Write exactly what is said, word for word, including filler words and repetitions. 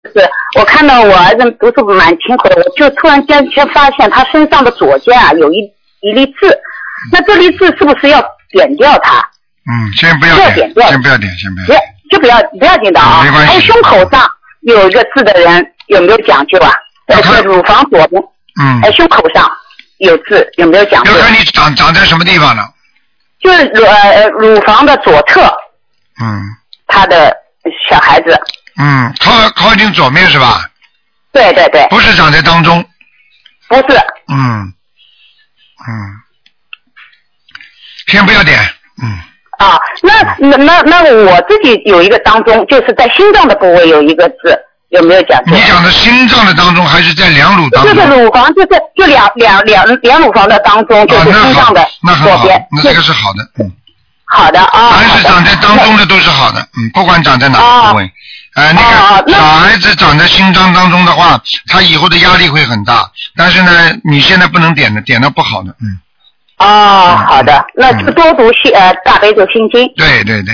是我看到我儿子读书蛮辛苦的，我就突然间先发现他身上的左肩啊有一一粒痣，那这粒痣是不是要点掉它？ 嗯，先不要点， 点掉先不要点，先不要点。 就不要不要紧的啊。 没关系。 还有胸口上有一个痣的人有没有讲究啊？ 要看乳房左边， 嗯， 哎，胸口上有痣有没有讲究？ 要看你长长在什么地方了。 就是乳呃乳房的左侧。 嗯。 他的小孩子。 嗯，靠靠近左面是吧？ 对对对。 不是长在当中。 不是。 嗯嗯，先不要点，嗯。 啊，那那那那我自己有一个当中，就是在心脏的部位有一个痣，有没有讲究？ 你讲的心脏的当中还是在两乳当中？ 就是乳房，就是就两两两两乳房的当中，就是心脏的左边。 啊、那这个是好的，嗯。 好的啊。 凡是长在当中的都是好的，嗯，不管长在哪个部位。呃，那个小孩子长在心脏当中的话，他以后的压力会很大。但是呢，你现在不能点的，点的不好的，嗯。 哦，好的，那就多读心呃大悲咒心经。 对对对。